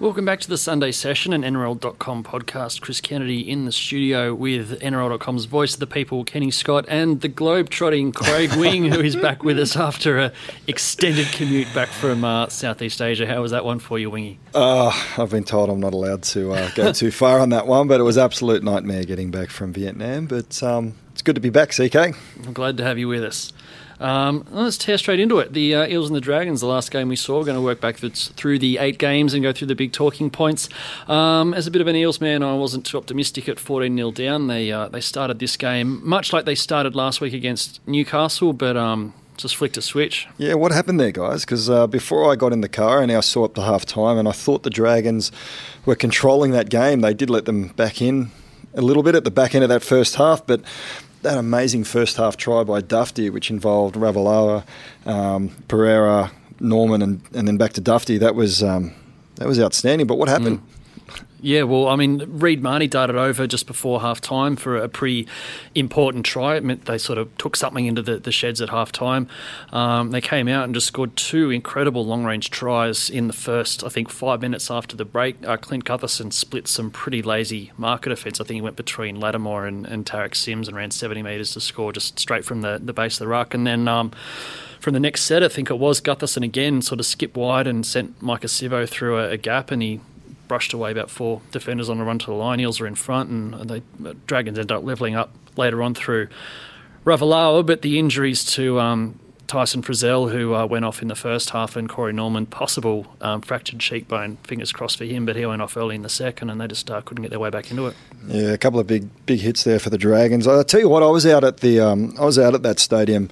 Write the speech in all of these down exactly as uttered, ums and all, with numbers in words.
Welcome back to the Sunday Session, an N R L dot com podcast. Chris Kennedy in the studio with N R L dot com's voice of the people, Kenny Scott, and the globe-trotting Craig Wing, who is back with us after an extended commute back from uh, Southeast Asia. How was that one for you, Wingy? Uh, I've been told I'm not allowed to uh, go too far on that one, but it was an absolute nightmare getting back from Vietnam. But um, it's good to be back, C K. I'm glad to have you with us. Um, let's tear straight into it. The uh, Eels and the Dragons, the last game we saw. We're going to work back through the eight games and go through the big talking points. Um, as a bit of an Eels man, I wasn't too optimistic at fourteen nil down. They uh, they started this game much like they started last week against Newcastle, but um, just flicked a switch. Yeah, what happened there, guys? Because uh, before I got in the car and I saw up to half time, and I thought the Dragons were controlling that game. They did let them back in a little bit at the back end of that first half, but that amazing first half try by Dufty, which involved Ravalawa, um, Pereira, Norman, and, and then back to Dufty, that was um, that was outstanding. But what happened? Mm. Yeah, well, I mean, Reid Marnie darted over just before half-time for a pretty important try. It meant they sort of took something into the, the sheds at half-time. Um, they came out and just scored two incredible long-range tries in the first, I think, five minutes after the break. Uh, Clint Gutherson split some pretty lazy marker defence. I think he went between Lattimore and, and Tarek Sims and ran seventy metres to score just straight from the, the base of the ruck. And then um, from the next set, I think it was, Gutherson again sort of skipped wide and sent Micah Sivo through a, a gap, and he brushed away about four defenders on the run to the line. Eels are in front, and the Dragons end up levelling up later on through Ravalawa, but the injuries to um, Tyson Frizzell, who uh, went off in the first half, and Corey Norman, possible um, fractured cheekbone, fingers crossed for him, but he went off early in the second, and they just uh, couldn't get their way back into it. Yeah, a couple of big big hits there for the Dragons. I'll tell you what, I was out at the um, I was out at that stadium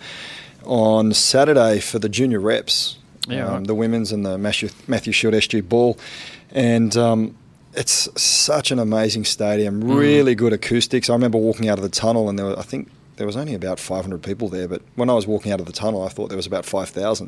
on Saturday for the junior reps, yeah, um, right. the women's and the Matthew, Matthew Shield S G Ball. And um, it's such an amazing stadium, really mm. good acoustics. I remember walking out of the tunnel, and there were, I think there was only about five hundred people there, but when I was walking out of the tunnel, I thought there was about five thousand.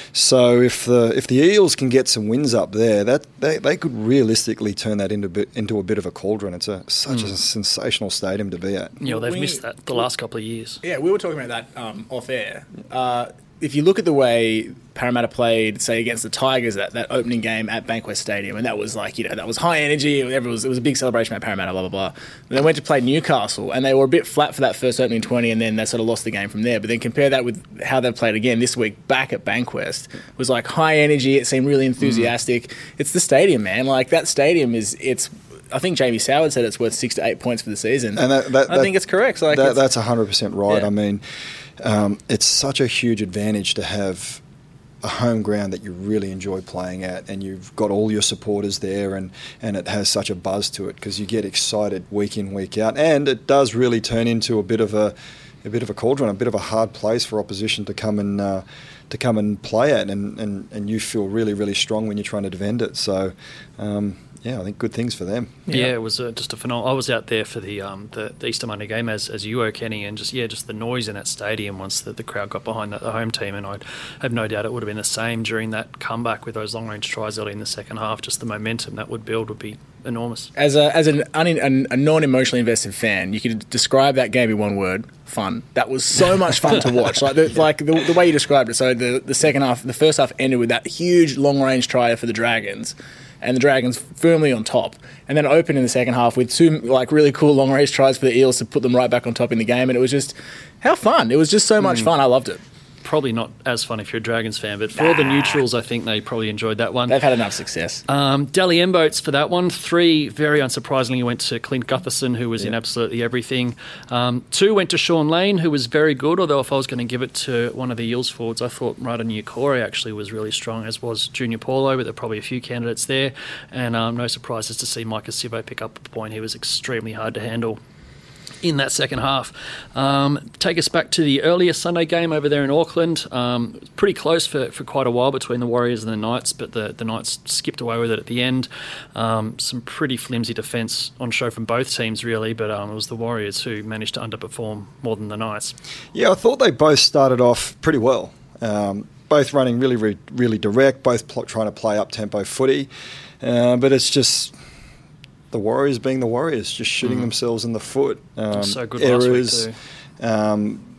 So if the if the Eels can get some wins up there, that they, they could realistically turn that into bit, into a bit of a cauldron. It's a such mm. a sensational stadium to be at. Yeah, well, they've we, missed that the last couple of years. Yeah, we were talking about that um, off air. Uh, if you look at the way Parramatta played, say, against the Tigers, that, that opening game at Bankwest Stadium, and that was like, you know, that was high energy, it was, it was a big celebration at Parramatta, blah, blah, blah. And they went to play Newcastle, and they were a bit flat for that first opening twenty, and then they sort of lost the game from there. But then compare that with how they've played again this week back at Bankwest. It was like high energy, it seemed really enthusiastic. Mm. It's the stadium, man. Like, that stadium is, it's, I think Jamie Soward said it's worth six to eight points for the season. And that, that, I that, think it's correct. Like that, it's, that's one hundred percent right. Yeah. I mean, um, it's such a huge advantage to have a home ground that you really enjoy playing at, and you've got all your supporters there, and, and it has such a buzz to it because you get excited week in, week out, and it does really turn into a bit of a a bit of a cauldron, a bit of a hard place for opposition to come and uh, to come and play at, and, and, and you feel really, really strong when you're trying to defend it. So, um, yeah, I think good things for them. Yeah, yeah it was uh, just a phenomenal. I was out there for the um, the, the Easter Monday game as as you were, Kenny, and just yeah, just the noise in that stadium once the, the crowd got behind the, the home team, and I have no doubt it would have been the same during that comeback with those long range tries early in the second half. Just the momentum that would build would be enormous. As a as an un, a non emotionally invested fan, you could describe that game in one word: fun. That was so much fun to watch. Like the, like the, the way you described it. So the the second half, the first half ended with that huge long range try for the Dragons, and the Dragons firmly on top, and then opened in the second half with two like really cool long range tries for the Eels to put them right back on top in the game, and it was just how fun. It was just so much mm. fun. I loved it. Probably not as fun if you're a Dragons fan, but for all the neutrals, I think they probably enjoyed that one. They've had enough success. Um, Dally Emboats for that one. Three, very unsurprisingly, went to Clint Gutherson, who was yeah. in absolutely everything. Um, two went to Sean Lane, who was very good, although if I was going to give it to one of the Eels forwards, I thought Rada Nukore actually was really strong, as was Junior Paulo, but there are probably a few candidates there. And um, no surprises to see Micah Sivo pick up a point. He was extremely hard to handle in that second half. Um, take us back to the earlier Sunday game over there in Auckland. Um, it was pretty close for, for quite a while between the Warriors and the Knights, but the, the Knights skipped away with it at the end. Um, some pretty flimsy defence on show from both teams, really, but um, it was the Warriors who managed to underperform more than the Knights. Yeah, I thought they both started off pretty well. Um, both running really, really, really direct, both pl- trying to play up-tempo footy, uh, but it's just the Warriors being the Warriors, just shooting mm. themselves in the foot. Um, so good errors, last week too. Um,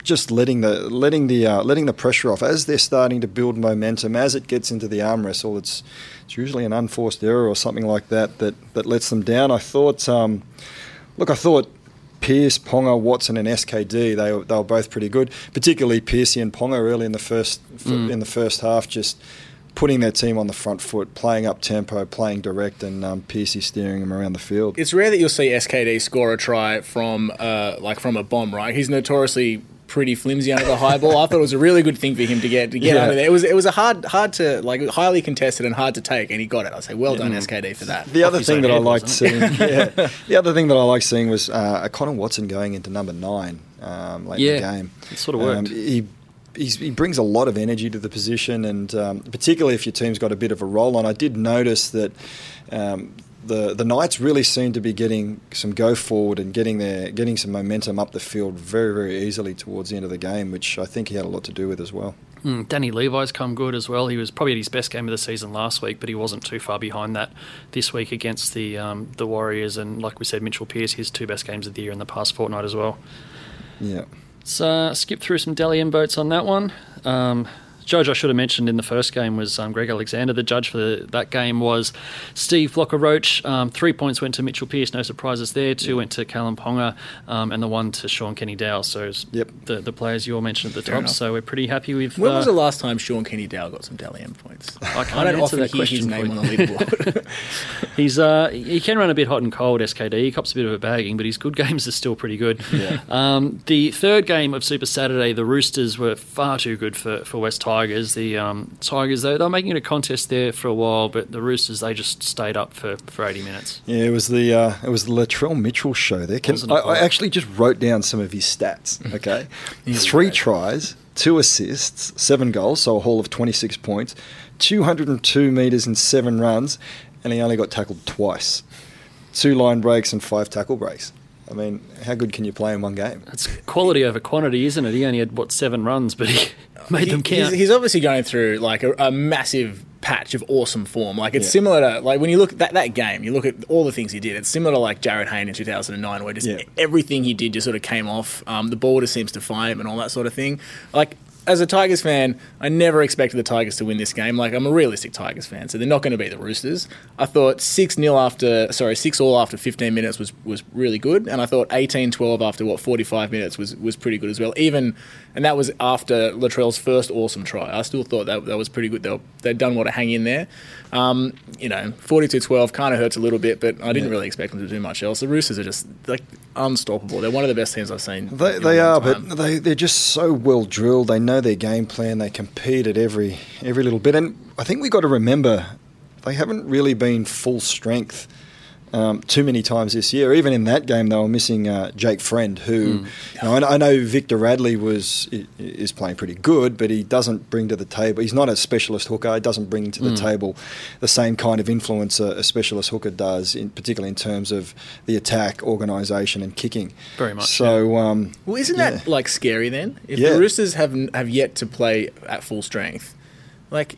just letting the letting the uh, letting the pressure off as they're starting to build momentum. As it gets into the arm wrestle, it's it's usually an unforced error or something like that that, that lets them down. I thought, um, look, I thought Pearce, Ponga, Watson, and S K D they were, they were both pretty good. Particularly Pearcey and Ponga early in the first mm. in the first half, just putting their team on the front foot, playing up tempo, playing direct, and um, Pearcey steering them around the field. It's rare that you'll see S K D score a try from uh, like from a bomb, right? He's notoriously pretty flimsy under the high ball. I thought it was a really good thing for him to get to get yeah. under there. It was it was a hard hard to like highly contested and hard to take, and he got it. I say, well done, mm. S K D for that. The other thing that I liked seeing, yeah, the other thing that I liked seeing was uh, Connor Watson going into number nine um, late yeah, in the game. It sort of worked. Um, he He's, he brings a lot of energy to the position, and um, particularly if your team's got a bit of a roll on. I did notice that um, the the Knights really seem to be getting some go forward and getting their getting some momentum up the field very very easily towards the end of the game, which I think he had a lot to do with as well. Mm, Danny Levi's come good as well. He was probably at his best game of the season last week, but he wasn't too far behind that this week against the um, the Warriors. And like we said, Mitchell Pearce, his two best games of the year in the past fortnight as well. Yeah. Let's uh, skip through some Dally M votes on that one. Um, judge I should have mentioned in the first game was um, Greg Alexander. The judge for the, that game was Steve Blocker-Roach. Um, three points went to Mitchell Pearce, no surprises there. Two yeah. went to Callum Ponga, um, and the one to Sean Kenny-Dowell. So yep. the, the players you all mentioned at the Fair top. enough. So we're pretty happy with... When uh, was the last time Sean Kenny-Dowell got some Dally M points? I, can't I don't answer often that hear question his name for on the leaderboard. He's uh, he can run a bit hot and cold, S K D. He cops a bit of a bagging, but his good games are still pretty good. Yeah. Um, the third game of Super Saturday, the Roosters were far too good for, for West Tigers. The um, Tigers, though, they were making it a contest there for a while, but the Roosters, they just stayed up for, for eighty minutes. Yeah, it was the uh, it was the Latrell Mitchell show there. Can, I, I actually just wrote down some of his stats, okay? Three great. tries, two assists, seven goals, so a haul of twenty-six points, two hundred two metres and seven runs, and he only got tackled twice. Two line breaks and five tackle breaks. I mean, how good can you play in one game? It's quality over quantity, isn't it? He only had, what, seven runs, but he made he, them count. He's, he's obviously going through, like, a, a massive patch of awesome form. Like, it's yeah. similar to, like, when you look at that, that game, you look at all the things he did, it's similar to, like, Jared Hayne in two thousand nine, where just yeah. everything he did just sort of came off. Um, the ball just seems to find him and all that sort of thing. Like, as a Tigers fan, I never expected the Tigers to win this game. Like, I'm a realistic Tigers fan, so they're not going to beat the Roosters. I thought six nil after, sorry, six all after fifteen minutes was, was really good, and I thought eighteen twelve after, what, forty-five minutes was, was pretty good as well. Even, and that was after Latrell's first awesome try. I still thought that that was pretty good. They were, they'd done well to hang in there. Um, you know, forty-two twelve kind of hurts a little bit, but I didn't yeah. really expect them to do much else. The Roosters are just, like, unstoppable. They're one of the best teams I've seen. They, they are, time. but they, they're just so well drilled. They know their game plan. They compete at every every little bit. And I think we got to remember they haven't really been full strength um, too many times this year. Even in that game, they were missing uh, Jake Friend, who mm. you know, I, know, I know Victor Radley was is playing pretty good, but he doesn't bring to the table. He's not a specialist hooker. He doesn't bring to the mm. table the same kind of influence a, a specialist hooker does, in, particularly in terms of the attack, organisation, and kicking. Very much. So, yeah. um, well, isn't yeah. that like scary then? If yeah. the Roosters have have yet to play at full strength, like,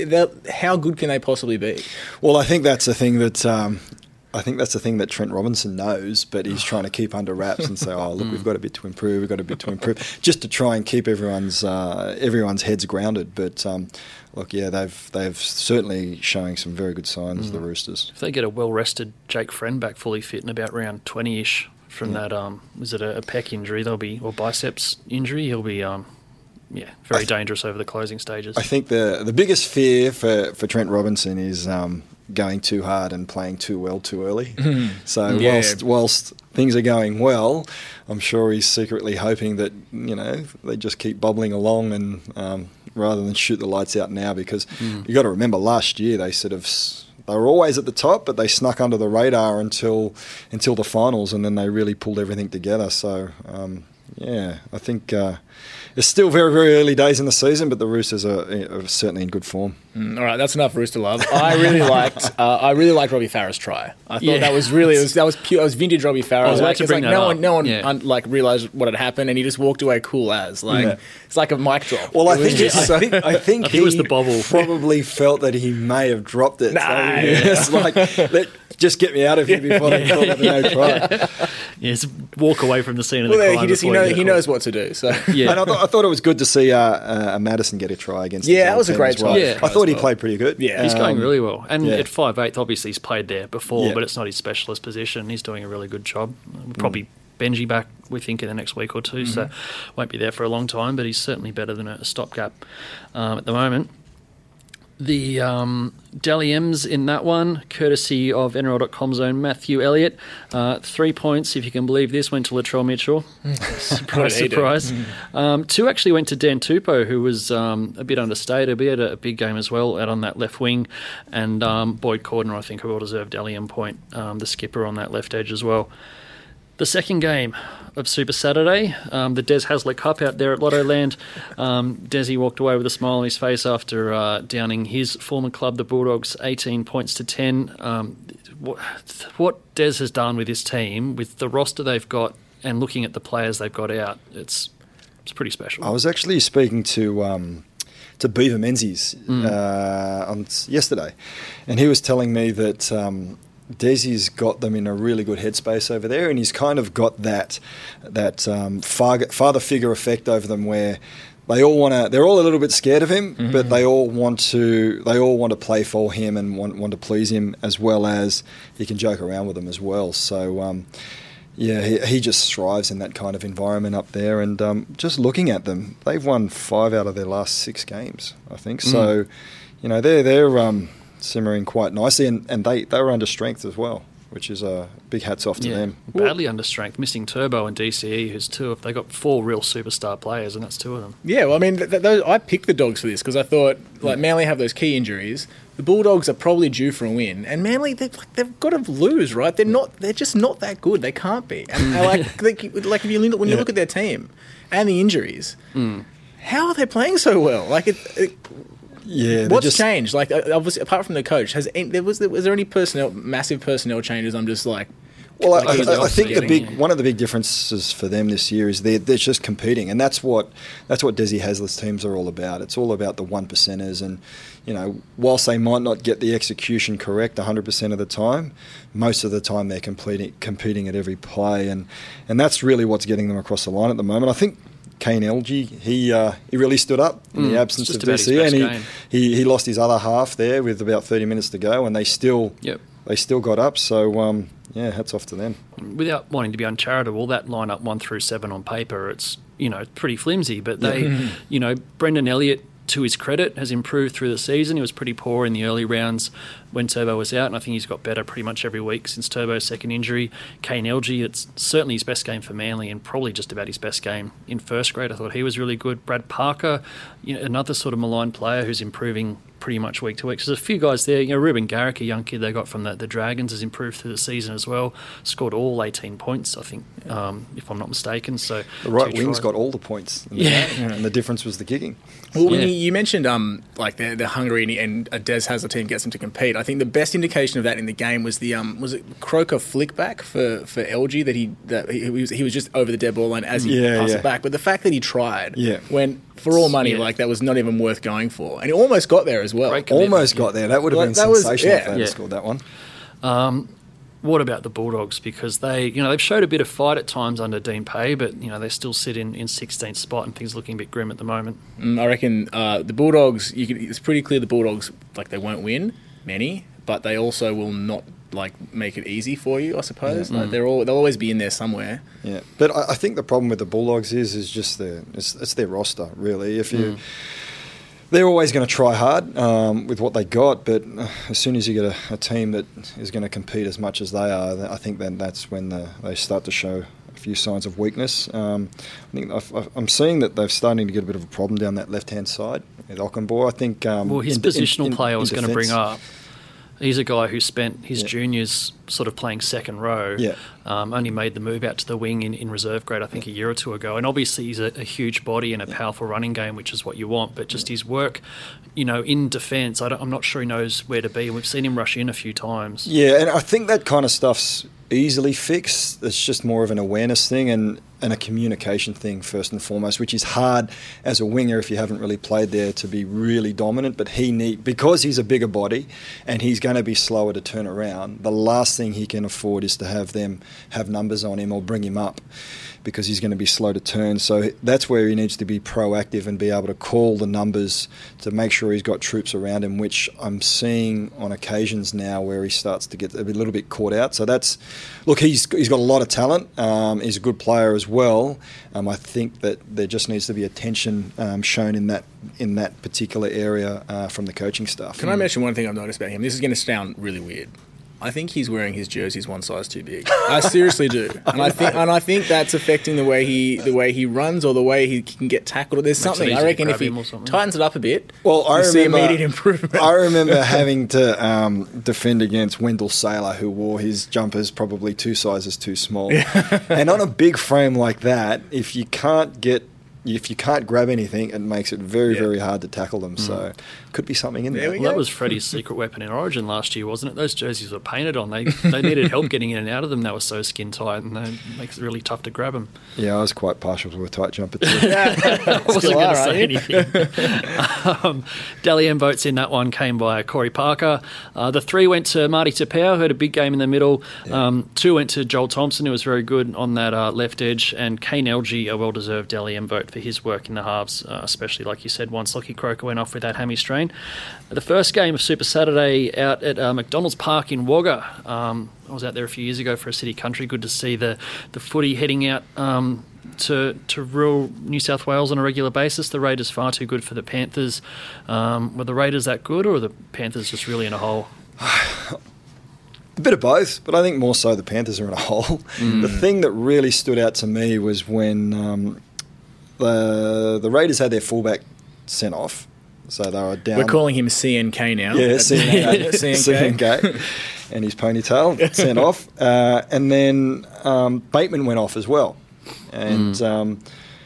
how good can they possibly be? Well, I think that's the thing that. Um, I think that's the thing that Trent Robinson knows, but he's trying to keep under wraps and say, "Oh, look, we've got a bit to improve. We've got a bit to improve," just to try and keep everyone's uh, everyone's heads grounded. But um, look, yeah, they've they've certainly showing some very good signs. Mm. The Roosters. If they get a well rested Jake Friend back fully fit in about round twenty ish from yeah. that, um, was it a, a pec injury? They'll be or biceps injury. He'll be. Um, Yeah, very th- dangerous over the closing stages. I think the the biggest fear for, for Trent Robinson is um, going too hard and playing too well too early. Mm. So yeah. whilst whilst things are going well, I'm sure he's secretly hoping that, you know, they just keep bubbling along and um, rather than shoot the lights out now, because mm. you got to remember last year they sort of they were always at the top, but they snuck under the radar until until the finals, and then they really pulled everything together. So um, yeah, I think. Uh, It's still very, very early days in the season, but the Roosters are, are certainly in good form. Mm, all right, that's enough Rooster love. I really liked, uh, I really liked Robbie Farah's try. I thought yeah. that was really, it was, that was pure, that was vintage Robbie Farah. I was about to bring like, that no up. one, no one, yeah. un, like realized what had happened, and he just walked away cool as like yeah. it's like a mic drop. Well, I it think, just, I think I think I think he it was the bobble. Probably felt that he may have dropped it. Nah, so yeah. it's like, let, just get me out of here before they call it a no try. Yes, walk away from the scene of well, the crime. he just he, before know, you he get knows caught. what to do. So Yeah, And I, th- I thought it was good to see uh, uh, Madison get a try against. Yeah, his that old was a team great as well. try. Yeah. I thought he Well. played pretty good. Yeah. he's going Um, really well. And yeah. at five eighth, obviously he's played there before, Yeah. but it's not his specialist position. He's doing a really good job. We'll probably Benji back, we think, in the next week or two, Mm-hmm. so won't be there for a long time, but he's certainly better than a stopgap um, at the moment. The um, Dally M's in that one, courtesy of N R L dot com's own Matthew Elliott. Uh, three points, if you can believe this, went to Latrell Mitchell. Surprise, did he do? surprise. Um, two actually went to Dan Tupou, who was um, a bit understated. He had a, a big game as well out on that left wing. And um, Boyd Cordner, I think, a well-deserved Dally M point, um, the skipper on that left edge as well. The second game of Super Saturday, um, the Des Hasler Cup out there at Lotto Land. Um, Desi walked away with a smile on his face after uh, downing his former club, the Bulldogs, eighteen points to ten. Um, what, what Des has done with his team, with the roster they've got and looking at the players they've got out, it's it's pretty special. I was actually speaking to um, to Beaver Menzies uh, on yesterday, and he was telling me that um, Desi's got them in a really good headspace over there, and he's kind of got that that um, father, father figure effect over them, where they all want to. They're all a little bit scared of him, mm-hmm. but they all want to. They all want to play for him and want want to please him, as well as he can joke around with them as well. So. Um, Yeah, he, he just thrives in that kind of environment up there. And um, just looking at them, they've won five out of their last six games, I think. Mm. So, you know, they're they're um, simmering quite nicely, and, and they, they were under strength as well, which is a uh, big hats off to yeah, them. Badly under strength, missing Turbo and D C E, who's two of. They got four real superstar players, and that's two of them. yeah, well, I mean, th- th- those, I picked the Dogs for this because I thought like Manly have those key injuries. The Bulldogs are probably due for a win, and Manly they've, like, they've got to lose, right? They're not. They're just not that good. They can't be. And uh, like, they, like if you look, when you Yeah. look at their team and the injuries, mm. how are they playing so well? Like, it, it, Yeah, what's just, changed? Like, uh, obviously, apart from the coach, has any, there was there, was there any personnel, massive personnel changes? I'm just like. Well, I, Like, I, I think the getting, big yeah. one of the big differences for them this year is they're, they're just competing, and that's what that's what Desi Hasler's teams are all about. It's all about the one percenters, and you know, whilst they might not get the execution correct one hundred percent of the time, most of the time they're competing competing at every play, and and that's really what's getting them across the line at the moment. I think Kane Elgey, he uh, he really stood up in Mm, the absence just of about his D C, and best he, game. he he lost his other half there with about thirty minutes to go, and they still Yep. they still got up. So um, yeah, hats off to them. Without wanting to be uncharitable, that lineup one through seven on paper, it's you know pretty flimsy. But they, you know, Brendan Elliott, to his credit, has improved through the season. He was pretty poor in the early rounds when Turbo was out, and I think he's got better pretty much every week since Turbo's second injury. Kane Elgey, it's certainly his best game for Manly, and probably just about his best game in first grade. I thought he was really good. Brad Parker, you know, another sort of maligned player who's improving pretty much week to week. So there's a few guys there. You know, Ruben Garrick, a young kid they got from the, the Dragons, has improved through the season as well. Scored all eighteen points, I think, um, if I'm not mistaken. So The right two wing's tries. got all the points, in the Yeah. game, and the difference was the kicking. Well, when Yeah. you, you mentioned um, like they're, they're hungry and, and a Des Hasler team gets them to compete. I think the best indication of that in the game was the um, was it Croker flickback for for L G that he that he, he was he was just over the dead ball line as he Yeah, passed yeah. it back. But the fact that he tried, Yeah. when for all money, Yeah. like that was not even worth going for, and he almost got there as well. Great commitment. Almost got there. That would have Well, been that was- sensational yeah. if they had Yeah. scored that one. What about the Bulldogs? Because they, you know, they've showed a bit of fight at times under Dean Pay, but you know they still sit in, in sixteenth spot, and things looking a bit grim at the moment. Mm, I reckon uh, the Bulldogs. You can, it's pretty clear the Bulldogs like they won't win many, but they also will not like make it easy for you. I suppose like, they're all they'll always be in there somewhere. Yeah, but I, I think the problem with the Bulldogs is is just their it's, it's their roster really. If you they're always going to try hard um, with what they got, but uh, as soon as you get a, a team that is going to compete as much as they are, then I think then that's when the, they start to show a few signs of weakness. Um, I think I've, I'm seeing that they're starting to get a bit of a problem down that left-hand side with Ockenbaugh. I think. Um, Well, his in- positional in- in- play I was in going to bring defence- up. He's a guy who spent his Yeah. juniors sort of playing second row. Yeah. Um, only made the move out to the wing in, in reserve grade, I think, a year or two ago. And obviously he's a, a huge body and a powerful running game, which is what you want. But just his work, you know, in defence, I don't, I'm not sure he knows where to be. We've seen him rush in a few times. Yeah, and I think that kind of stuff's easily fixed. It's just more of an awareness thing and, and a communication thing first and foremost, which is hard as a winger if you haven't really played there to be really dominant. But he need because he's a bigger body and he's going to be slower to turn around. The last thing he can afford is to have them have numbers on him or bring him up, because he's going to be slow to turn. So that's where he needs to be proactive and be able to call the numbers to make sure he's got troops around him, which I'm seeing on occasions now where he starts to get a little bit caught out. So that's, look, he's he's got a lot of talent. Um, he's a good player as well. Um, I think that there just needs to be attention um, shown in that in that particular area uh, from the coaching staff. Can I mention one thing I've noticed about him? This is going to sound really weird. I think he's wearing his jerseys one size too big. I seriously do, and I think and I think that's affecting the way he the way he runs or the way he can get tackled. There's Makes something it I easy reckon to if he grab him or something. tightens it up a bit, Well, I you see remember, immediate improvement. I remember having to um, defend against Wendell Saylor, who wore his jumpers probably two sizes too small. And on a big frame like that, if you can't get, if you can't grab anything, it makes it very, Yeah. very hard to tackle them. So, could be something in There there. we Well, go. that was Freddie's secret weapon in Origin last year, wasn't it? Those jerseys were painted on. They they needed help getting in and out of them. They were so skin tight, and it makes it really tough to grab them. Yeah, I was quite partial to a tight jumper too. I wasn't Still going are, to say aren't you? anything. um, Dally M votes in that one came by Corey Parker. Uh, the three went to Marty Tapau, who had a big game in the middle. Um, two went to Joel Thompson, who was very good on that uh, left edge, and Kane Elgee, a well-deserved Dally M vote for his work in the halves, uh, especially, like you said, once Lockie Croker went off with that hammy strain. The first game of Super Saturday out at uh, McDonald's Park in Wagga. Um, I was out there a few years ago for a city country. Good to see the, the footy heading out um, to to rural New South Wales on a regular basis. The Raiders far too good for the Panthers. Um, were the Raiders that good, or were the Panthers just really in a hole? A bit of both, but I think more so the Panthers are in a hole. Mm. The thing that really stood out to me was when um, the the Raiders had their fullback sent off. So they were down. We're calling him C N K now. Yeah, C N K. C N K. C N K. And his ponytail sent off. Uh, and then um, Bateman went off as well. And Mm. um,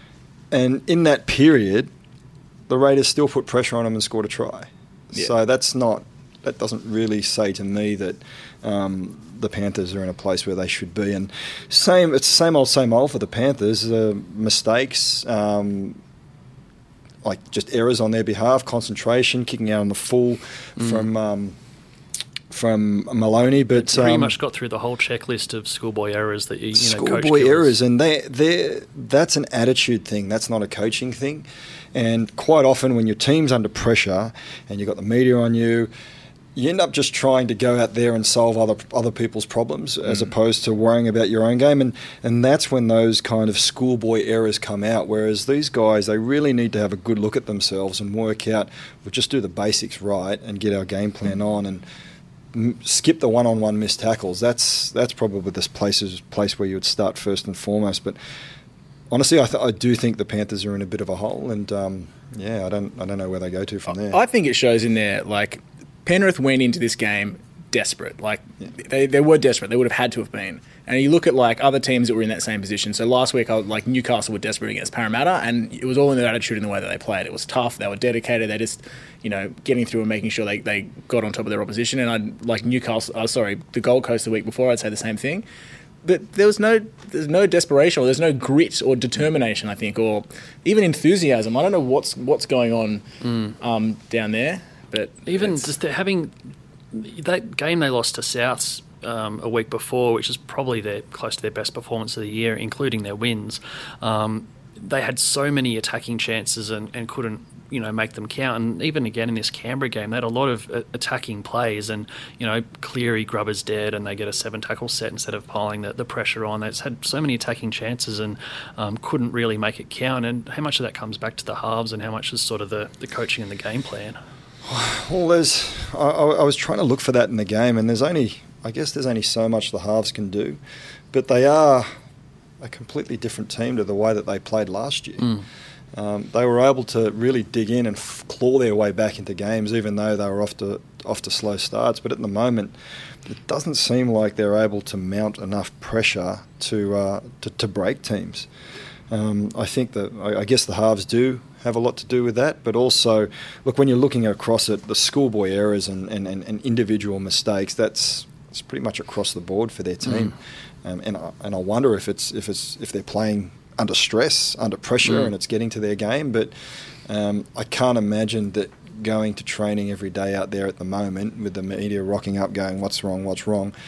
and in that period, the Raiders still put pressure on him and scored a try. Yeah. So that's not, that doesn't really say to me that um, the Panthers are in a place where they should be. And same, it's the same old, same old for the Panthers. Uh, mistakes, um, like just errors on their behalf, concentration, kicking out on the full Mm. from um, from Maloney, but Pretty um, much got through the whole checklist of schoolboy errors that you, you know, coach schoolboy kills. errors, and they they that's an attitude thing. That's not a coaching thing. And quite often, when your team's under pressure and you've got the media on you, you end up just trying to go out there and solve other other people's problems as Mm. opposed to worrying about your own game. And and that's when those kind of schoolboy errors come out. Whereas these guys, they really need to have a good look at themselves and work out, we'll just do the basics right and get our game plan on and m- skip the one-on-one missed tackles. That's that's probably this places place where you would start first and foremost. But honestly, I, th- I do think the Panthers are in a bit of a hole, and um, yeah, I don't I don't know where they go to from there. I think it shows in there, like, Penrith went into this game desperate. Like, they, they were desperate. They would have had to have been. And you look at, like, other teams that were in that same position. So last week, I, like, Newcastle were desperate against Parramatta, and it was all in their attitude and the way that they played. It was tough. They were dedicated. They just, you know, getting through and making sure they, they got on top of their opposition. And I'd, like, Newcastle, uh, sorry, the Gold Coast the week before, I'd say the same thing. But there was no, there's no desperation, or there's no grit or determination, I think, or even enthusiasm. I don't know what's what's going on Mm. um, down there. But Even it's- just the- having that game they lost to Souths um, a week before, which is probably their close to their best performance of the year, including their wins. Um, they had so many attacking chances and, and couldn't, you know, make them count. And even again in this Canberra game, they had a lot of uh, attacking plays, and, you know, Cleary, Grubber's dead, and they get a seven tackle set instead of piling the, the pressure on. They just had so many attacking chances and um, couldn't really make it count. And how much of that comes back to the halves, and how much is sort of the, the coaching and the game plan? Well, there's. I, I was trying to look for that in the game, and there's only. I guess there's only so much the halves can do, but they are a completely different team to the way that they played last year. Mm. Um, they were able to really dig in and f- claw their way back into games, even though they were off to off to slow starts. But at the moment, it doesn't seem like they're able to mount enough pressure to uh, to, to break teams. Um, I think that I, I guess the halves do have a lot to do with that, but also, look, when you're looking across it, the schoolboy errors and, and, and, and individual mistakes, that's it's pretty much across the board for their team. Mm. Um, and I, and I wonder if it's if it's if they're playing under stress, under pressure, mm. and it's getting to their game. But um, I can't imagine that going to training every day out there at the moment with the media rocking up, going, "What's wrong? What's wrong?"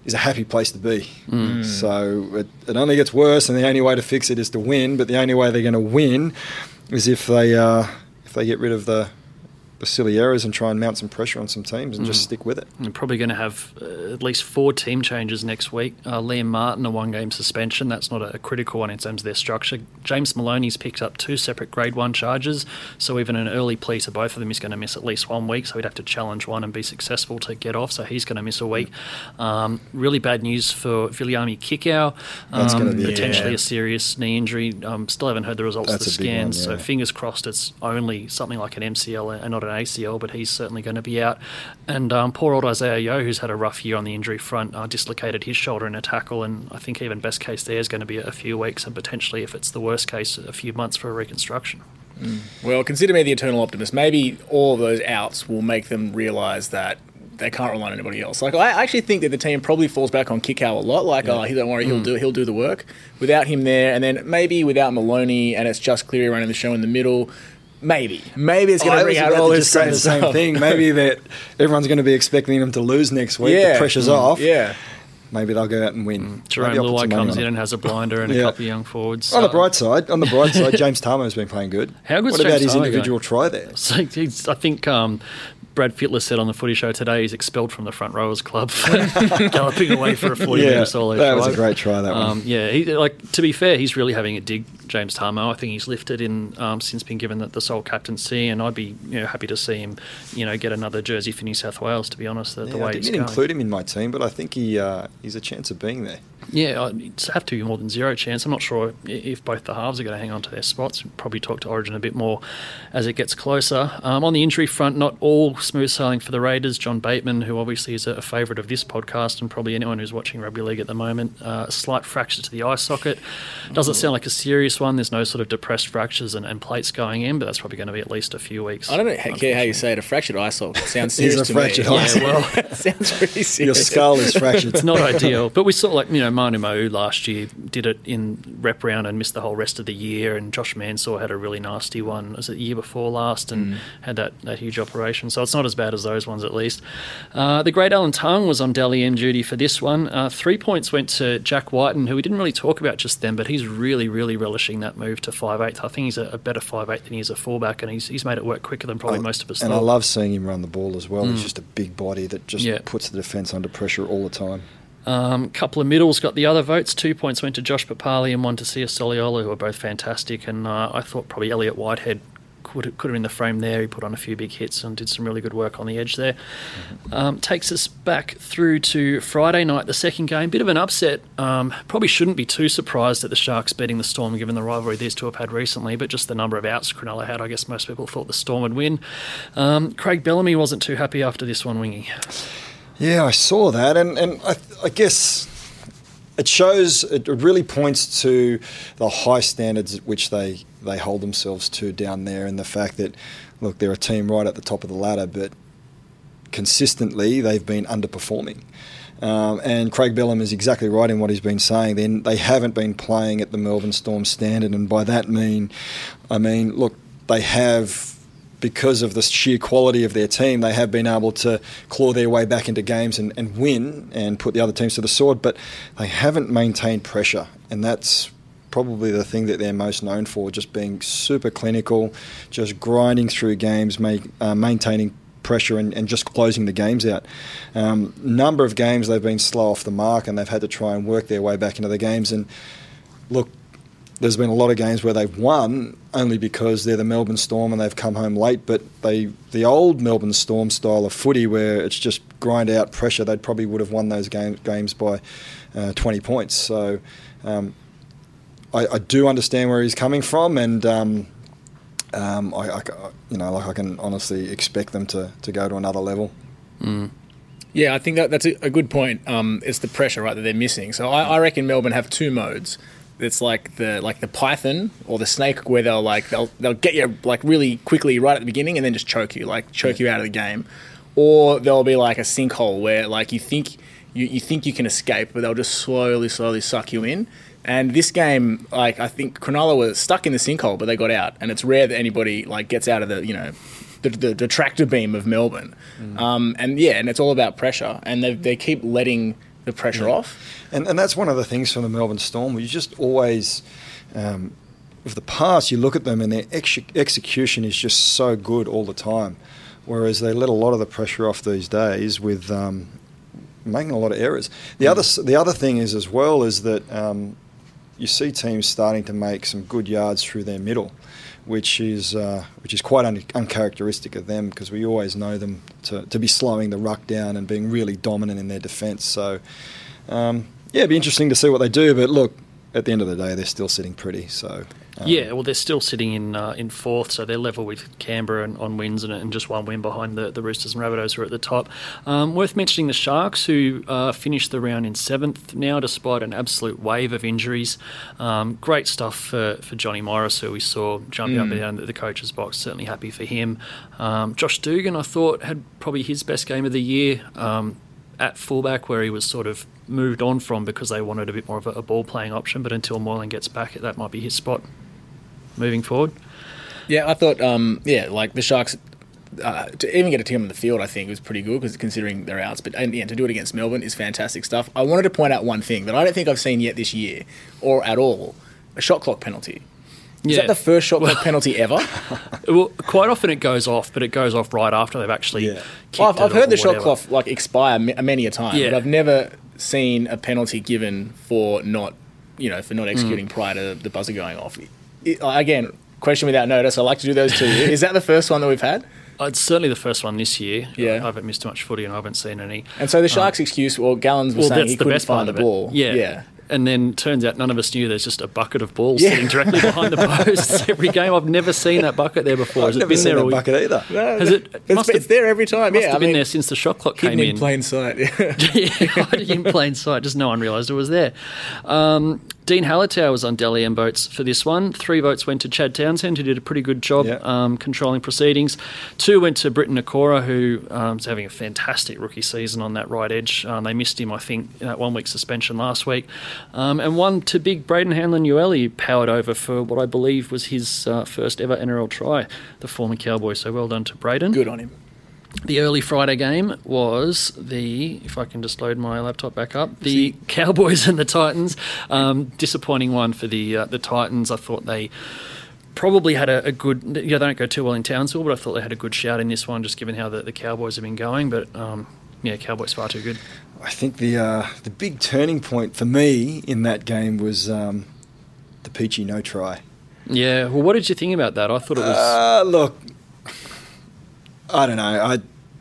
is a happy place to be. Mm. So it, it only gets worse, and the only way to fix it is to win. But the only way they're going to win is if they uh, if they get rid of the the silly errors and try and mount some pressure on some teams and mm. just stick with it. They're probably going to have uh, at least four team changes next week. Uh, Liam Martin, a one-game suspension. That's not a, a critical one in terms of their structure. James Maloney's picked up two separate grade one charges, so even an early plea to both of them is going to miss at least one week, so he'd have to challenge one and be successful to get off, so he's going to miss a week. Um, really bad news for Viliami Kikau. Um, That's going to be potentially yeah. a serious knee injury. Um, still haven't heard the results That's of the scans, one, yeah. so fingers crossed it's only something like an M C L and not an A C L, but he's certainly going to be out. And um, poor old Isaiah Yeo, who's had a rough year on the injury front, uh, dislocated his shoulder in a tackle, and I think even best case there is going to be a few weeks, and potentially, if it's the worst case, a few months for a reconstruction. Mm. Well, consider me the eternal optimist. Maybe all of those outs will make them realise that they can't rely on anybody else. Like, I actually think that the team probably falls back on Kikau a lot. Like, yeah. oh, don't worry, he'll mm. do he'll do the work. Without him there, and then maybe without Maloney, and it's just Cleary running the show in the middle. Maybe. Maybe it's going oh, to bring out all this say the same thing. Maybe that everyone's going to be expecting them to lose next week. Yeah. The pressure's mm. off. Yeah. Maybe they'll go out and win. Mm. Jerome Luai comes in and has a blinder and yeah. a couple of young forwards. On the bright side, on the bright side, James Tamo's been playing good. How good? What James about his Tamo individual going? try there? So he's, I think um, Brad Fittler said on the Footy Show today he's expelled from the Front Rowers Club for galloping away for a forty-metre yeah, solo that try. was a great try, that um, one. Yeah, he, like to be fair, he's really having a dig, James Tamo. I think he's lifted in um, since being given the, the sole captaincy, and I'd be you know happy to see him you know get another jersey for New South Wales. To be honest, the, yeah, the way I he's didn't going. include him in my team, but I think he uh, he's a chance of being there. Yeah, it's have to be more than zero chance. I'm not sure if both the halves are going to hang on to their spots. We'll probably talk to Origin a bit more as it gets closer. Um, on the injury front, not all smooth sailing for the Raiders. John Bateman, who obviously is a favourite of this podcast and probably anyone who's watching rugby league at the moment, uh, a slight fracture to the eye socket. Doesn't sound like a serious one. There's no sort of depressed fractures and, and plates going in, but that's probably going to be at least a few weeks. I don't know, care how you say it. A fractured eye socket sounds serious to me. fractured eye socket. Yeah, well, it sounds pretty serious. Your skull is fractured. It's not ideal, but we saw like you know Manu Ma'u last year did it in rep round and missed the whole rest of the year, and Josh Mansour had a really nasty one was it the year before last and mm. had that, that huge operation, so it's not as bad as those ones at least. Uh, the great Alan Tongue was on Dally M duty for this one. Uh, three points went to Jack Whiten, who we didn't really talk about just then, but he's really really relishing that move to five eighth. I think he's a, a better five eighth than he is a fullback, and he's, he's made it work quicker than probably oh, most of us and thought. I love seeing him run the ball as well. Mm. He's just a big body that just yeah. puts the defence under pressure all the time. A um, couple of middles got the other votes. Two points went to Josh Papali and one to Sia Soliola, who are both fantastic. And uh, I thought probably Elliot Whitehead could have, could have been the frame there. He put on a few big hits and did some really good work on the edge there. Mm-hmm. Um, takes us back through to Friday night, the second game. Bit of an upset. Um, probably shouldn't be too surprised at the Sharks beating the Storm, given the rivalry these two have had recently, but just the number of outs Cronulla had, I guess most people thought the Storm would win. Um, Craig Bellamy wasn't too happy after this one, Wingy. Yeah, I saw that, and, and I, I guess it shows, it really points to the high standards at which they, they hold themselves to down there, and the fact that, look, they're a team right at the top of the ladder, but consistently they've been underperforming. Um, and Craig Bellamy is exactly right in what he's been saying. Then they haven't been playing at the Melbourne Storm standard, and by that mean, I mean, look, they have... because of the sheer quality of their team, they have been able to claw their way back into games and, and win and put the other teams to the sword, but they haven't maintained pressure, and that's probably the thing that they're most known for, just being super clinical, just grinding through games, make, uh, maintaining pressure and, and just closing the games out. Um, number of games they've been slow off the mark, and they've had to try and work their way back into the games, and look, there's been a lot of games where they've won only because they're the Melbourne Storm and they've come home late, but they the old Melbourne Storm style of footy where it's just grind out pressure, they probably would have won those game, games by uh, twenty points. So um, I, I do understand where he's coming from, and um, um, I, I, you know, like I can honestly expect them to, to go to another level. Mm. Yeah, I think that that's a, a good point. Um, it's the pressure, right, that they're missing. So I, I reckon Melbourne have two modes. It's like the like the python or the snake, where they'll like they'll they'll get you like really quickly right at the beginning and then just choke you, like choke you out of the game. Or there'll be like a sinkhole where like you think you, you think you can escape, but they'll just slowly, slowly suck you in. And this game, like I think Cronulla was stuck in the sinkhole, but they got out. And it's rare that anybody like gets out of the you know the, the, the tractor beam of Melbourne. Mm. Um, and yeah, and it's all about pressure. And they they keep letting the pressure yeah. off. And and that's one of the things from the Melbourne Storm. You just always, um, with the past, you look at them and their ex- execution is just so good all the time, whereas they let a lot of the pressure off these days with um, making a lot of errors. The mm. other the other thing is as well is that um, you see teams starting to make some good yards through their middle, which is uh, which is quite un- uncharacteristic of them, because we always know them to, to be slowing the ruck down and being really dominant in their defence. So, um, yeah, it'd be interesting to see what they do. But look, at the end of the day, they're still sitting pretty. So. Um, yeah, well, they're still sitting in uh, in fourth, so they're level with Canberra and, on wins and, and just one win behind the, the Roosters and Rabbitohs who are at the top. Um, worth mentioning the Sharks, who uh, finished the round in seventh now, despite an absolute wave of injuries. Um, great stuff for, for Johnny Morris, who we saw jumping mm. up and down the, the coach's box. Certainly happy for him. Um, Josh Dugan, I thought, had probably his best game of the year um, at fullback, where he was sort of moved on from because they wanted a bit more of a, a ball-playing option, but until Moylan gets back, that might be his spot moving forward. Yeah, I thought, um, yeah, like the Sharks, uh, to even get a team on the field, I think was pretty good, because considering their outs. But and, yeah, to do it against Melbourne is fantastic stuff. I wanted to point out one thing that I don't think I've seen yet this year, or at all: a shot clock penalty. Is yeah. that the first shot clock penalty ever? Well, quite often it goes off, but it goes off right after they've actually. Yeah. Kicked Well, I've, it I've heard or the shot whatever. clock like expire ma- many a time, Yeah. but I've never seen a penalty given for not, you know, for not executing mm. prior to the buzzer going off. It, again, question without notice. I like to do those to you. Is that the first one that we've had? Uh, It's certainly the first one this year. Yeah. I haven't missed too much footy and I haven't seen any. And so the Sharks' um, excuse, well, Gallons was well, saying that's he the couldn't best part find of the ball. it. Yeah. yeah. And then turns out none of us knew there's just a bucket of balls Yeah. sitting directly behind the posts every game. I've never seen that bucket there before. Has I've it never been seen there that all bucket either. No, Has it? It's, must have- it's there every time. Must yeah, have I been mean, there since the shot clock hidden came in plain sight. yeah, hiding in plain sight. Just no one realised it was there. Um, Dean Hallertau was on Dally M votes for this one. Three votes went to Chad Townsend, who did a pretty good job Yeah. um, controlling proceedings. Two went to Britton Nakora, who um, is having a fantastic rookie season on that right edge. Um, they missed him, I think, in that one-week suspension last week. Um, and one to big Braden Hanlon-Ueli, who powered over for what I believe was his uh, first ever N R L try, the former Cowboy. So well done to Braden. Good on him. The early Friday game was the, if I can just load my laptop back up, the Cowboys and the Titans. Um, disappointing one for the uh, the Titans. I thought they probably had a, a good, yeah, they don't go too well in Townsville, but I thought they had a good shout in this one, just given how the, the Cowboys have been going. But um, yeah, Cowboys far too good. I think the uh, the big turning point for me in that game was um, the Peachy no try. Yeah, well, what did you think about that? I thought it was... Uh, look, I don't know. I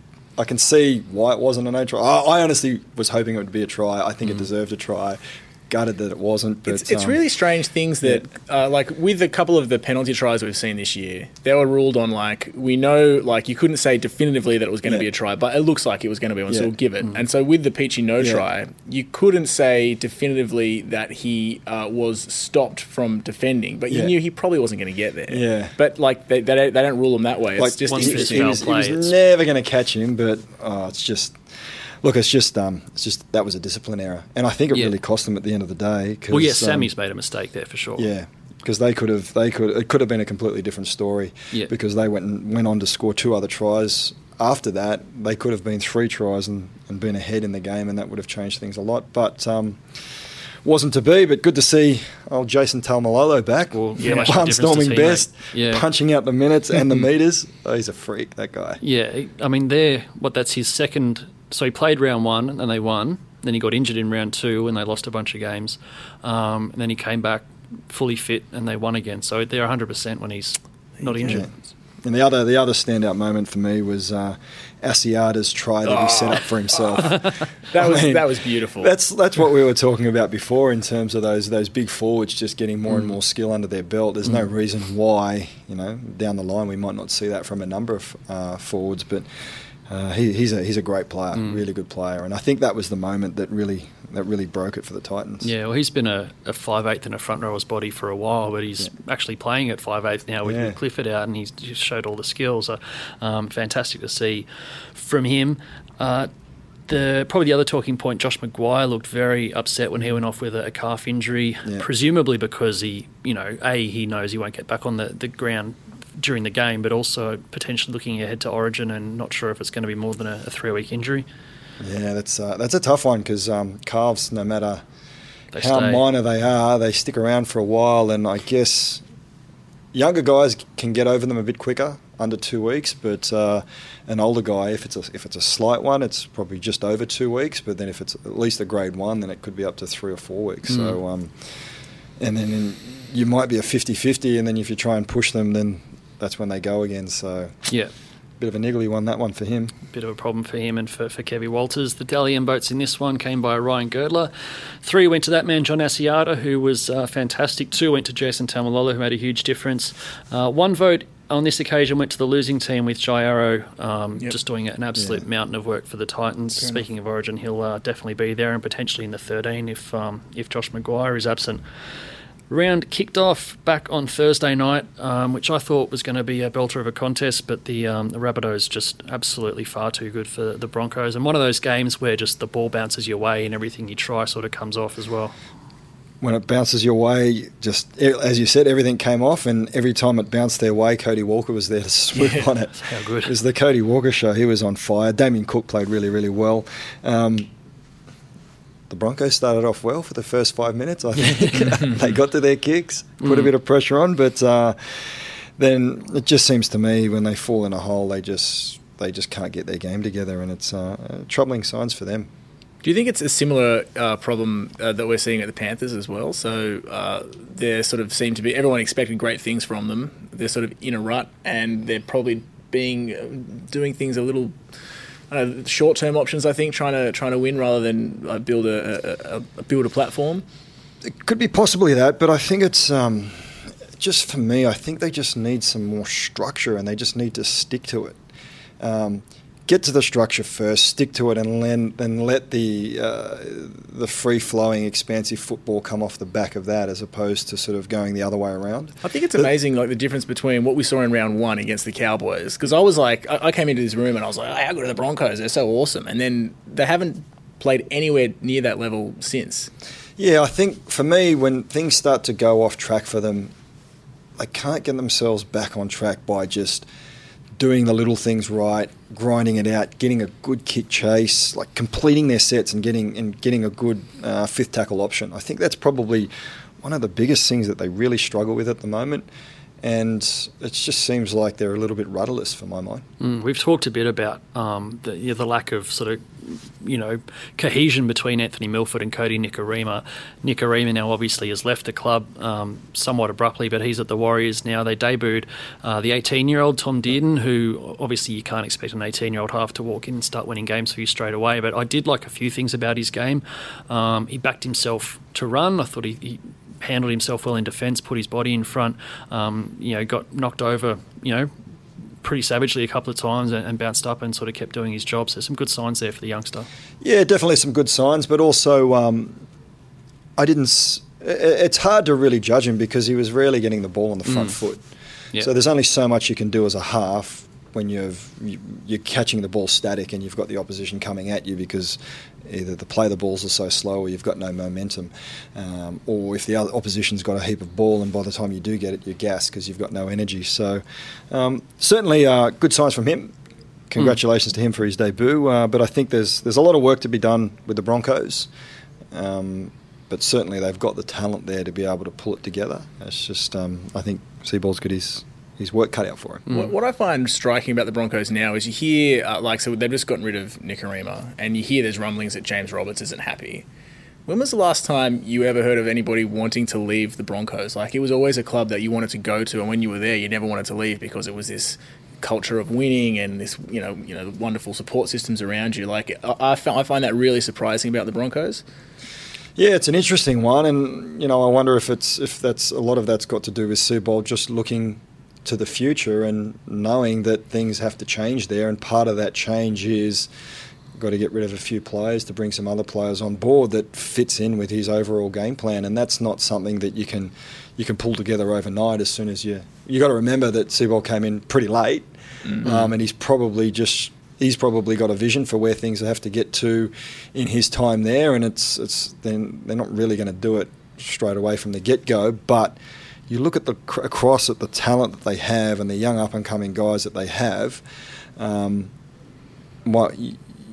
I can see why it wasn't a no try. I, I honestly was hoping it would be a try. I think mm. it deserved a try. Gutted that it wasn't. But it's, it's um, really strange things that, yeah. uh, like with a couple of the penalty tries we've seen this year, they were ruled on like, we know, like you couldn't say definitively that it was going to yeah. be a try, but it looks like it was going to be one, yeah. so we'll give it. Mm. And so with the Peachy no yeah. try, you couldn't say definitively that he uh, was stopped from defending, but you yeah. knew he probably wasn't going to get there. Yeah. But like they, they, don't, they don't rule them that way. It's like, just once he, interesting. he was, he was Play, never going to catch him, but oh, it's just... Look, it's just, um, it's just that was a discipline error, and I think it yeah. really cost them at the end of the day. Cause, Well, yes, um, Sammy's made a mistake there for sure. Yeah, because they could have, they could, it could have been a completely different story. Yeah. Because they went and went on to score two other tries. After that, they could have been three tries and, and been ahead in the game, and that would have changed things a lot. But um, wasn't to be. But good to see old Jason Taumalolo back, Well, yeah, much difference does barnstorming he best, make? Yeah. punching out the minutes and the meters. Oh, he's a freak, that guy. Yeah, I mean, they're, what, that's his second... So he played round one and they won. Then he got injured in round two and they lost a bunch of games. Um, and then he came back fully fit and they won again. So they're one hundred percent when he's not injured. Yeah. And the other the other standout moment for me was uh, Asiata's try that Oh. he set up for himself. That was I mean, that was beautiful. That's that's what we were talking about before in terms of those those big forwards just getting more mm. and more skill under their belt. There's mm. no reason why, you know, down the line we might not see that from a number of uh, forwards, but uh, he, he's a he's a great player, mm. really good player, and I think that was the moment that really that really broke it for the Titans. Yeah, well, he's been a, a five eighth and a front rower's body for a while, but he's yeah. actually playing at five eighth now with, yeah. with Clifford out, and he's just showed all the skills. So, um, fantastic to see from him. Uh, The probably the other talking point, Josh Maguire looked very upset when he went off with a, a calf injury, yeah. presumably because he, you know, A, he knows he won't get back on the, the ground during the game, but also potentially looking ahead to Origin and not sure if it's going to be more than a, a three-week injury. Yeah, that's uh, that's a tough one because um, calves, no matter They how stay. minor they are, they stick around for a while, and I guess younger guys can get over them a bit quicker, under two weeks, but uh, an older guy, if it's a, if it's a slight one, it's probably just over two weeks. But then if it's at least a grade one, then it could be up to three or four weeks. Mm. So, um, and then in, you might be a fifty-fifty, and then if you try and push them, then that's when they go again. So, Yeah. bit of a niggly one, that one for him. Bit of a problem for him and for, for Kevy Walters. The Dalian votes in this one came by Ryan Girdler. Three went to that man, John Asiata, who was uh, fantastic. Two went to Jason Tamalolo, who made a huge difference. Uh, one vote on this occasion went to the losing team with Jai Arrow, um, Yep. just doing an absolute Yeah. mountain of work for the Titans. Fair Speaking of Origin, he'll uh, definitely be there and potentially in the thirteen if um, if Josh Maguire is absent. Round kicked off back on Thursday night, um, which I thought was going to be a belter of a contest, but the um, the Rabbitohs just absolutely far too good for the Broncos. And one of those games where just the ball bounces your way and everything you try sort of comes off as well. When it bounces your way, just as you said, everything came off, and every time it bounced their way, Cody Walker was there to swoop Yeah. on it. How good. It was the Cody Walker show. He was on fire. Damien Cook played really, really well. Um, the Broncos started off well for the first five minutes, I think. They got to their kicks, put a Mm. bit of pressure on, but uh, then it just seems to me when they fall in a hole, they just they just can't get their game together, and it's uh, troubling signs for them. Do you think it's a similar uh, problem uh, that we're seeing at the Panthers as well? So uh, there sort of seem to be, everyone expected great things from them. They're sort of in a rut, and they're probably being uh, doing things a little uh, short-term options. I think trying to trying to win rather than uh, build a, a, a build a platform. It could be possibly that, but I think it's um, just for me. I think they just need some more structure, and they just need to stick to it. Um, get to the structure first, stick to it, and then, then let the uh, the free-flowing, expansive football come off the back of that, as opposed to sort of going the other way around. I think it's amazing, like the difference between what we saw in round one against the Cowboys. Because I was like, I, I came into this room and I was like, oh, how good are the Broncos? They're so awesome. And then they haven't played anywhere near that level since. Yeah, I think for me, when things start to go off track for them, they can't get themselves back on track by just doing the little things right, grinding it out, getting a good kick chase, like completing their sets and getting and getting a good uh, fifth tackle option. I think that's probably one of the biggest things that they really struggle with at the moment. And it just seems like they're a little bit rudderless for my mind. Mm, we've talked a bit about um, the, yeah, the lack of sort of, you know, cohesion between Anthony Milford and Cody Nikorima. Nikorima now obviously has left the club um, somewhat abruptly, but he's at the Warriors now. They debuted uh, the eighteen-year-old Tom Dearden, who obviously you can't expect an eighteen-year-old half to walk in and start winning games for you straight away, but I did like a few things about his game. Um, he backed himself to run. I thought he... he handled himself well in defence, put his body in front, um, you know, got knocked over, you know, pretty savagely a couple of times and, and bounced up and sort of kept doing his job. So some good signs there for the youngster. Yeah, definitely some good signs, but also um, I didn't... S- it's hard to really judge him because he was rarely getting the ball on the front Mm. foot. Yeah. So there's only so much you can do as a half when you've, you, you're catching the ball static and you've got the opposition coming at you because either the play the balls are so slow or you've got no momentum, um, or if the other opposition's got a heap of ball and by the time you do get it, you're gassed because you've got no energy. So um, certainly uh, good signs from him. Congratulations mm. to him for his debut. Uh, but I think there's there's a lot of work to be done with the Broncos. Um, but certainly they've got the talent there to be able to pull it together. It's just um, I think Seaball's got his his work cut out for him. Mm. What, what I find striking about the Broncos now is you hear, uh, like, so they've just gotten rid of Nikorima, and you hear there's rumblings that James Roberts isn't happy. When was the last time you ever heard of anybody wanting to leave the Broncos? Like, it was always a club that you wanted to go to, and when you were there, you never wanted to leave because it was this culture of winning and this, you know, you know, wonderful support systems around you. Like, I, I, found, I find that really surprising about the Broncos. Yeah, it's an interesting one, and you know, I wonder if it's if that's a lot of that's got to do with Seaball just looking to the future and knowing that things have to change there, and part of that change is got to get rid of a few players to bring some other players on board that fits in with his overall game plan, and that's not something that you can you can pull together overnight. As soon as you you got to remember that Seaball came in pretty late, mm-hmm. um, and he's probably just he's probably got a vision for where things have to get to in his time there, and it's it's then they're not really going to do it straight away from the get go, but you look at the across at the talent that they have and the young up and coming guys that they have. Um, what you, you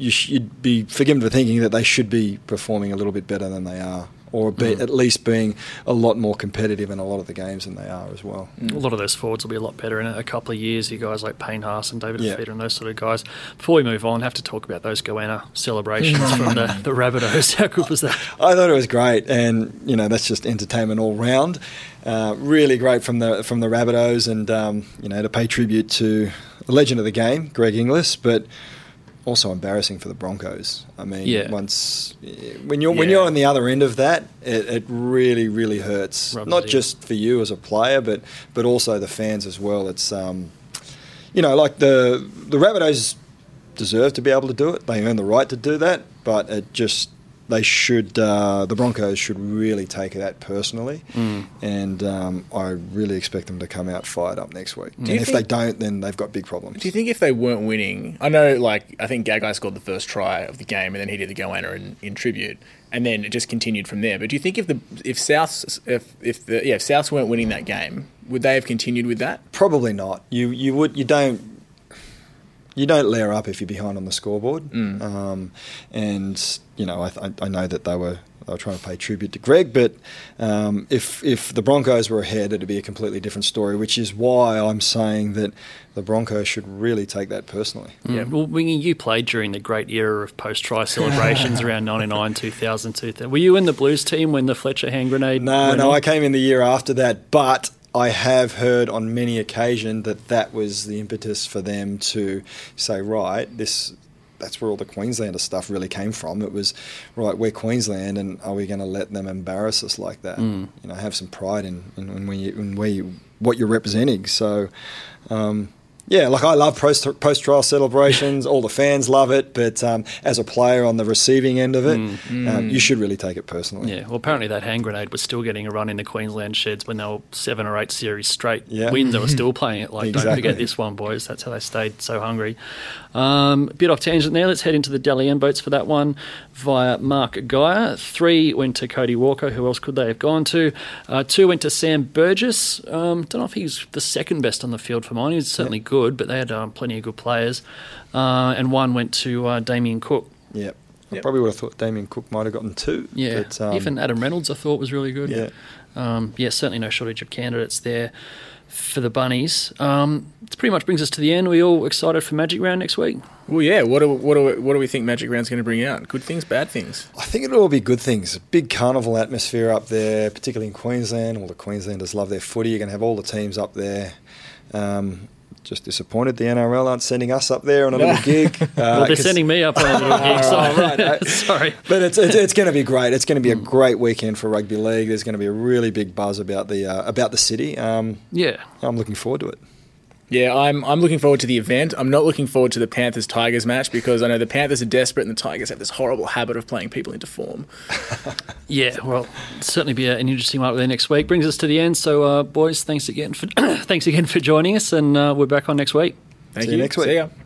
you sh- you'd be forgiven for thinking that they should be performing a little bit better than they are, or be, mm. at least being a lot more competitive in a lot of the games than they are as well. Mm. A lot of those forwards will be a lot better in a couple of years. You guys like Payne Haas and David yeah. Fifita and those sort of guys. Before we move on, have to talk about those Goanna celebrations from the, the Rabbitohs. How good was that? I thought it was great, and you know that's just entertainment all round. Uh, really great from the from the Rabbitohs, and um, you know to pay tribute to the legend of the game, Greg Inglis, but also embarrassing for the Broncos. I mean, yeah. once when you're yeah. when you're on the other end of that, it, it really really hurts. Rubs Not it. just for you as a player, but but also the fans as well. It's um, you know, like the the Rabbitohs deserve to be able to do it. They earn the right to do that, but it just they should uh, the Broncos should really take that personally, mm. and um, I really expect them to come out fired up next week. Do and if think, they don't, then they've got big problems. Do you think if they weren't winning, I know, like I think Gagai scored the first try of the game, and then he did the Goanna in, in tribute, and then it just continued from there. But do you think if the if Souths if if the yeah if Souths weren't winning that game, would they have continued with that? Probably not. You you would you don't. You don't layer up if you're behind on the scoreboard, mm. um, and you know I, I know that they were they were trying to pay tribute to Greg, but um, if if the Broncos were ahead, it'd be a completely different story. Which is why I'm saying that the Broncos should really take that personally. Mm. Yeah. Well, Wingy, you played during the great era of post-try celebrations around ninety-nine, two thousand, two thousand. Were you in the Blues team when the Fletcher hand grenade? No, went no, on? I came in the year after that, but I have heard on many occasions that that was the impetus for them to say, right, this that's where all the Queenslander stuff really came from. It was, right, we're Queensland, and are we going to let them embarrass us like that? Mm. You know, have some pride in, in, in, where you, in where you, what you're representing. So, um, yeah, like I love post, post-trial celebrations. All the fans love it. But um, as a player on the receiving end of it, mm. um, you should really take it personally. Yeah, well, apparently that hand grenade was still getting a run in the Queensland sheds when they were seven or eight series straight Yeah. wins. They were still playing it like, Exactly. don't forget this one, boys. That's how they stayed so hungry. Um, a bit off tangent there. Let's head into the Dally M votes for that one via Mark Geyer. Three went to Cody Walker. Who else could they have gone to? Uh, two went to Sam Burgess. Um, don't know if he's the second best on the field for mine. He's certainly yeah. good, but they had um, plenty of good players. Uh, and one went to uh, Damien Cook. Yeah. I Yep. probably would have thought Damien Cook might have gotten two. Yeah, but, um, even Adam Reynolds I thought was really good. Yeah. Um, yeah, certainly no shortage of candidates there for the Bunnies. Um, it pretty much brings us to the end. Are we all excited for Magic Round next week? Well, yeah. What do what do we, what do we think Magic Round's going to bring out? Good things, bad things? I think it'll all be good things. A big carnival atmosphere up there, particularly in Queensland. All the Queenslanders love their footy. You're going to have all the teams up there. Um, just disappointed the N R L aren't sending us up there on a little gig. Uh, Well, they're sending me up on a little gig. So. Oh, right, no. Sorry. But it's it's, it's going to be great. It's going to be a great weekend for rugby league. There's going to be a really big buzz about the uh, about the city. Um, Yeah. I'm looking forward to it. Yeah, I'm I'm looking forward to the event. I'm not looking forward to the Panthers-Tigers match because I know the Panthers are desperate and the Tigers have this horrible habit of playing people into form. Yeah, well, certainly be an interesting one there next week. Brings us to the end. So, uh, boys, thanks again for thanks again for joining us, and uh, we're back on next week. Thank See you next week. See ya.